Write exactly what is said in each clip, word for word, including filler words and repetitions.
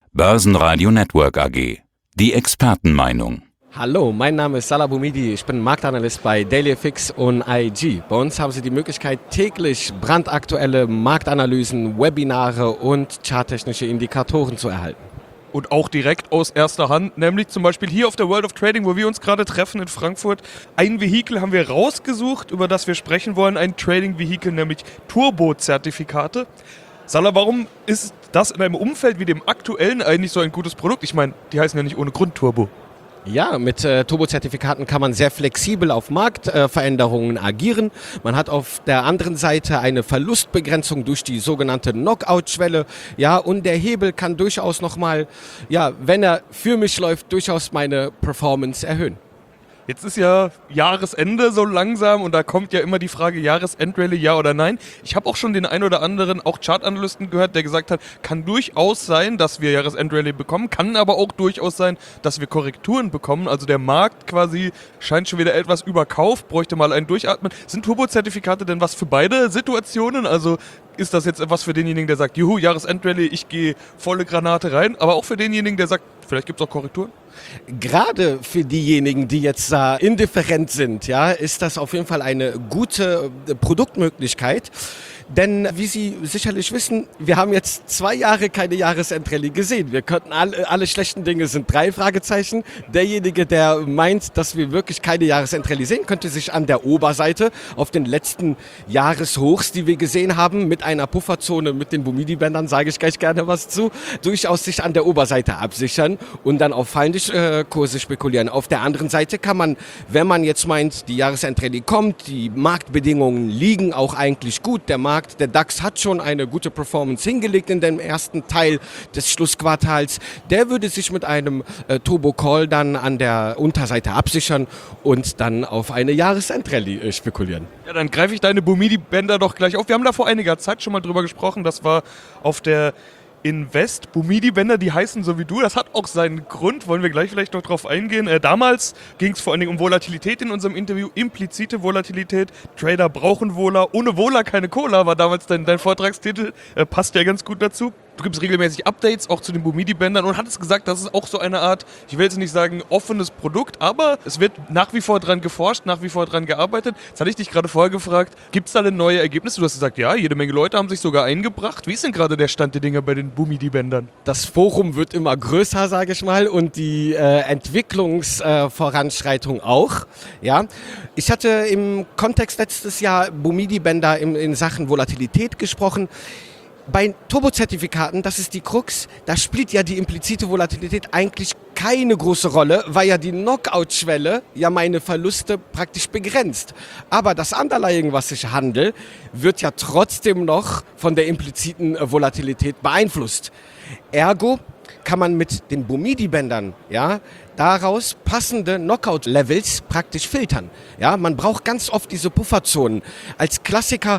Börsenradio Network A G. Die Expertenmeinung. Hallo, mein Name ist Salah Boumidi, ich bin Marktanalyst bei DailyFX und I G. Bei uns haben Sie die Möglichkeit, täglich brandaktuelle Marktanalysen, Webinare und charttechnische Indikatoren zu erhalten. Und auch direkt aus erster Hand, nämlich zum Beispiel hier auf der World of Trading, wo wir uns gerade treffen in Frankfurt. Ein Vehikel haben wir rausgesucht, über das wir sprechen wollen, ein Trading-Vehikel, nämlich Turbo-Zertifikate. Salah, warum ist das in einem Umfeld wie dem aktuellen eigentlich so ein gutes Produkt? Ich meine, die heißen ja nicht ohne Grund Turbo. Ja, mit äh, Turbo-Zertifikaten kann man sehr flexibel auf Marktveränderungen äh, agieren. Man hat auf der anderen Seite eine Verlustbegrenzung durch die sogenannte Knockout-Schwelle. Ja, und der Hebel kann durchaus nochmal, ja, wenn er für mich läuft, durchaus meine Performance erhöhen. Jetzt ist ja Jahresende so langsam und da kommt ja immer die Frage Jahresendrallye, ja oder nein. Ich habe auch schon den ein oder anderen, auch Chartanalysten gehört, der gesagt hat, kann durchaus sein, dass wir Jahresendrallye bekommen, kann aber auch durchaus sein, dass wir Korrekturen bekommen. Also der Markt quasi scheint schon wieder etwas überkauft, bräuchte mal ein Durchatmen. Sind Turbo-Zertifikate denn was für beide Situationen? Also ist das jetzt etwas für denjenigen, der sagt, juhu, Jahresendrallye, ich gehe volle Granate rein, aber auch für denjenigen, der sagt, vielleicht gibt es auch Korrekturen? Gerade für diejenigen, die jetzt da äh, indifferent sind, ja, ist das auf jeden Fall eine gute äh, Produktmöglichkeit. Denn wie Sie sicherlich wissen, wir haben jetzt zwei Jahre keine Jahresendrallye gesehen. Wir könnten alle, alle schlechten Dinge sind drei Fragezeichen. Derjenige, der meint, dass wir wirklich keine Jahresendrallye sehen, könnte sich an der Oberseite auf den letzten Jahreshochs, die wir gesehen haben, mit einer Pufferzone, mit den Boumidi-Bändern, sage ich gleich gerne was zu, durchaus sich an der Oberseite absichern und dann auf fallende äh, Kurse spekulieren. Auf der anderen Seite kann man, wenn man jetzt meint, die Jahresendrallye kommt, die Marktbedingungen liegen auch eigentlich gut, der Markt Der DAX hat schon eine gute Performance hingelegt in dem ersten Teil des Schlussquartals. Der würde sich mit einem äh, Turbo-Call dann an der Unterseite absichern und dann auf eine Jahresendrallye äh, spekulieren. Ja, dann greife ich deine Boumidi-Bänder doch gleich auf. Wir haben da vor einiger Zeit schon mal drüber gesprochen. Das war auf der Invest. Boumidi-Bänder, die heißen so wie du. Das hat auch seinen Grund, wollen wir gleich vielleicht noch drauf eingehen. Äh, damals ging es vor allen Dingen um Volatilität in unserem Interview, implizite Volatilität. Trader brauchen Vola. Ohne Vola keine Cola war damals dein, dein Vortragstitel. Äh, passt ja ganz gut dazu. Du gibst regelmäßig Updates, auch zu den Boumidi-Bändern und hattest gesagt, das ist auch so eine Art, ich will jetzt nicht sagen offenes Produkt, aber es wird nach wie vor dran geforscht, nach wie vor dran gearbeitet. Jetzt hatte ich dich gerade vorher gefragt, gibt es da denn neue Ergebnisse? Du hast gesagt, ja, jede Menge Leute haben sich sogar eingebracht. Wie ist denn gerade der Stand der Dinge bei den Boumidi-Bändern? Das Forum wird immer größer, sage ich mal, und die äh, Entwicklungsvoranschreitung äh, auch. Ja. Ich hatte im Kontext letztes Jahr Boumidi-Bänder in, in Sachen Volatilität gesprochen. Bei Turbo-Zertifikaten, das ist die Krux, da spielt ja die implizite Volatilität eigentlich keine große Rolle, weil ja die Knockout-Schwelle ja meine Verluste praktisch begrenzt. Aber das Underlying, was ich handle, wird ja trotzdem noch von der impliziten Volatilität beeinflusst. Ergo kann man mit den Boumidi-Bändern, ja, daraus passende Knockout-Levels praktisch filtern. Ja, man braucht ganz oft diese Pufferzonen. Als Klassiker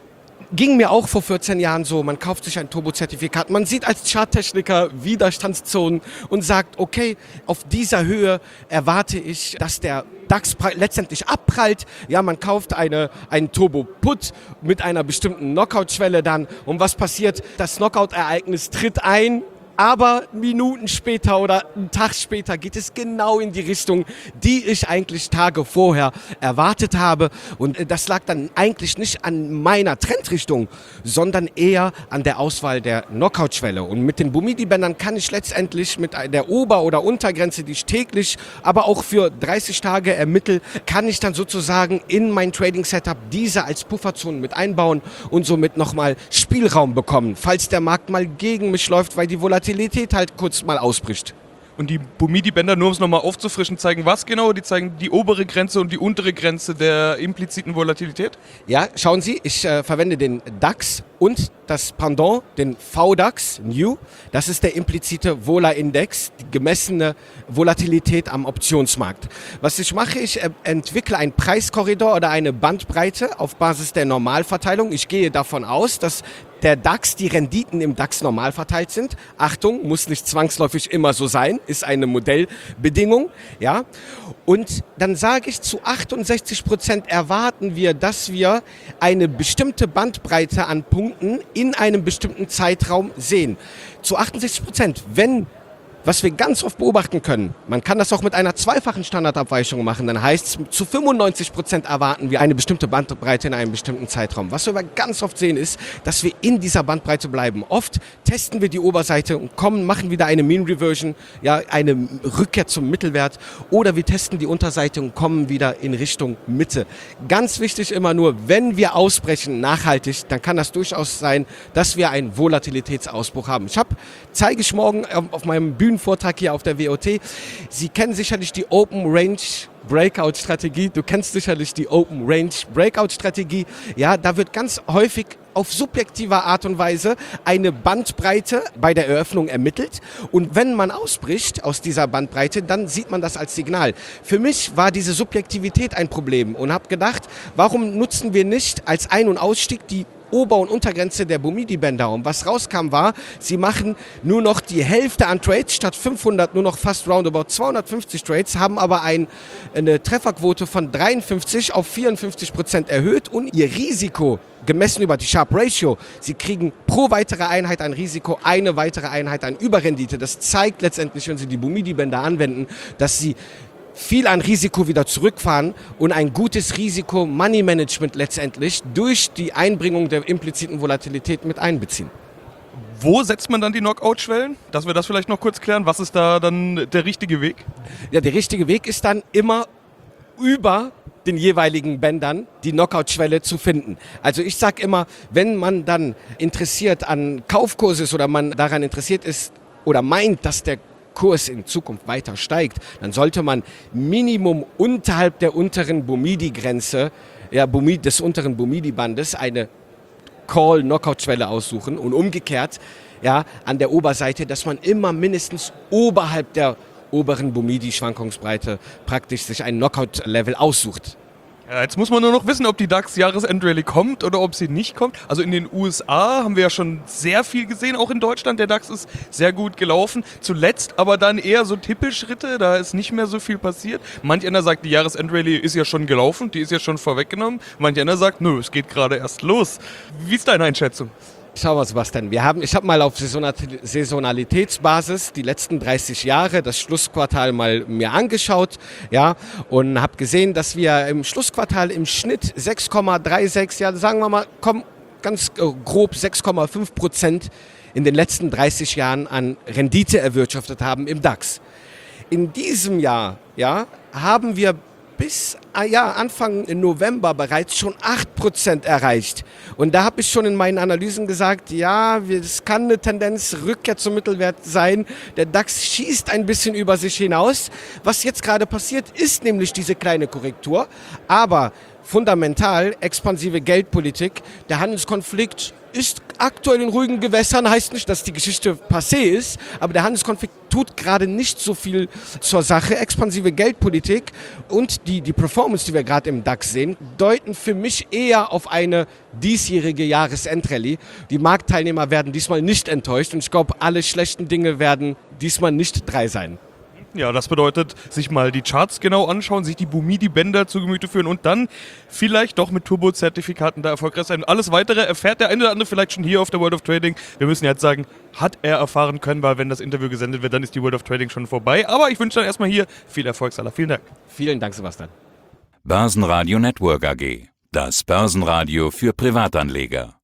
ging mir auch vor vierzehn Jahren so, man kauft sich ein Turbo-Zertifikat, man sieht als Charttechniker Widerstandszonen und sagt, okay, auf dieser Höhe erwarte ich, dass der DAX letztendlich abprallt. Ja, man kauft eine, einen Turbo-Put mit einer bestimmten Knockout-Schwelle dann und was passiert? Das Knockout-Ereignis tritt ein. Aber Minuten später oder einen Tag später geht es genau in die Richtung, die ich eigentlich Tage vorher erwartet habe. Und das lag dann eigentlich nicht an meiner Trendrichtung, sondern eher an der Auswahl der Knockout-Schwelle. Und mit den Boumidi-Bändern kann ich letztendlich mit der Ober- oder Untergrenze, die ich täglich, aber auch für dreißig Tage ermittle, kann ich dann sozusagen in mein Trading-Setup diese als Pufferzonen mit einbauen und somit nochmal Spielraum bekommen, falls der Markt mal gegen mich läuft, weil die Volatilität halt kurz mal ausbricht. Und die Boumidi-Bänder, nur um es nochmal aufzufrischen, zeigen was genau? Die zeigen die obere Grenze und die untere Grenze der impliziten Volatilität? Ja, schauen Sie, ich äh, verwende den DAX und das Pendant, den V DAX New. Das ist der implizite Vola-Index, die gemessene Volatilität am Optionsmarkt. Was ich mache, ich äh, entwickle einen Preiskorridor oder eine Bandbreite auf Basis der Normalverteilung. Ich gehe davon aus, dass der DAX, die Renditen im DAX normal verteilt sind. Achtung, muss nicht zwangsläufig immer so sein, ist eine Modellbedingung. Ja? Und dann sage ich, zu achtundsechzig Prozent erwarten wir, dass wir eine bestimmte Bandbreite an Punkten in einem bestimmten Zeitraum sehen. Zu achtundsechzig Prozent, wenn, was wir ganz oft beobachten können, man kann das auch mit einer zweifachen Standardabweichung machen, dann heißt es, zu fünfundneunzig Prozent erwarten wir eine bestimmte Bandbreite in einem bestimmten Zeitraum. Was wir aber ganz oft sehen ist, dass wir in dieser Bandbreite bleiben. Oft testen wir die Oberseite und kommen, machen wieder eine Mean Reversion, ja, eine Rückkehr zum Mittelwert, oder wir testen die Unterseite und kommen wieder in Richtung Mitte. Ganz wichtig immer nur, wenn wir ausbrechen nachhaltig, dann kann das durchaus sein, dass wir einen Volatilitätsausbruch haben. Ich habe, zeige ich morgen auf meinem Bühnen Vortrag hier auf der W O T. Sie kennen sicherlich die Open Range Breakout Strategie. Du kennst sicherlich die Open Range Breakout Strategie. Ja, da wird ganz häufig auf subjektive Art und Weise eine Bandbreite bei der Eröffnung ermittelt. Und wenn man ausbricht aus dieser Bandbreite, dann sieht man das als Signal. Für mich war diese Subjektivität ein Problem und habe gedacht, warum nutzen wir nicht als Ein- und Ausstieg die Ober- und Untergrenze der Bumidi-Bänder. Und was rauskam war, sie machen nur noch die Hälfte an Trades, statt fünfhundert nur noch fast roundabout zweihundertfünfzig Trades, haben aber ein, eine Trefferquote von dreiundfünfzig auf vierundfünfzig Prozent erhöht und ihr Risiko, gemessen über die Sharpe Ratio, sie kriegen pro weitere Einheit an Risiko eine weitere Einheit an Überrendite. Das zeigt letztendlich, wenn sie die Bumidi-Bänder anwenden, dass sie viel an Risiko wieder zurückfahren und ein gutes Risiko-Money-Management letztendlich durch die Einbringung der impliziten Volatilität mit einbeziehen. Wo setzt man dann die Knockout-Schwellen? Dass wir das vielleicht noch kurz klären. Was ist da dann der richtige Weg? Ja, der richtige Weg ist dann immer über den jeweiligen Bändern die Knockout-Schwelle zu finden. Also ich sage immer, wenn man dann interessiert an Kaufkurs ist oder man daran interessiert ist oder meint, dass der Kurs in Zukunft weiter steigt, dann sollte man Minimum unterhalb der unteren Bumidi-Grenze, ja, Bumidi, des unteren Bumidi-Bandes eine Call-Knockout-Schwelle aussuchen und umgekehrt, ja, an der Oberseite, dass man immer mindestens oberhalb der oberen Bumidi-Schwankungsbreite praktisch sich ein Knockout-Level aussucht. Ja, jetzt muss man nur noch wissen, ob die DAX-Jahresendrallye kommt oder ob sie nicht kommt. Also in den U S A haben wir ja schon sehr viel gesehen, auch in Deutschland. Der DAX ist sehr gut gelaufen. Zuletzt aber dann eher so Tippelschritte, da ist nicht mehr so viel passiert. Manch einer sagt, die Jahresendrallye ist ja schon gelaufen, die ist ja schon vorweggenommen. Manch einer sagt, nö, es geht gerade erst los. Wie ist deine Einschätzung? Schau mal, Sebastian, wir haben, ich habe mal auf Saisonalitätsbasis die letzten dreißig Jahre das Schlussquartal mal mir angeschaut, ja, und habe gesehen, dass wir im Schlussquartal im Schnitt sechs Komma sechsunddreißig, ja, sagen wir mal, komm, ganz grob sechs Komma fünf Prozent in den letzten dreißig Jahren an Rendite erwirtschaftet haben im DAX. In diesem Jahr, ja, haben wir bis ja, Anfang November bereits schon acht Prozent erreicht. Und da habe ich schon in meinen Analysen gesagt, ja, es kann eine Tendenz Rückkehr zum Mittelwert sein. Der DAX schießt ein bisschen über sich hinaus. Was jetzt gerade passiert, ist nämlich diese kleine Korrektur. Aber fundamental expansive Geldpolitik, der Handelskonflikt ist aktuell in ruhigen Gewässern, heißt nicht, dass die Geschichte passé ist, aber der Handelskonflikt tut gerade nicht so viel zur Sache. Expansive Geldpolitik und die, die Performance, die wir gerade im DAX sehen, deuten für mich eher auf eine diesjährige Jahresendrallye. Die Marktteilnehmer werden diesmal nicht enttäuscht und ich glaube, alle schlechten Dinge werden diesmal nicht drei sein. Ja, das bedeutet, sich mal die Charts genau anschauen, sich die Bumidi-Bänder zu Gemüte führen und dann vielleicht doch mit Turbo-Zertifikaten da erfolgreich sein. Alles Weitere erfährt der eine oder andere vielleicht schon hier auf der World of Trading. Wir müssen jetzt sagen, hat er erfahren können, weil wenn das Interview gesendet wird, dann ist die World of Trading schon vorbei. Aber ich wünsche dann erstmal hier viel Erfolg, Salah. Vielen Dank. Vielen Dank, Sebastian. Börsenradio Network A G. Das Börsenradio für Privatanleger.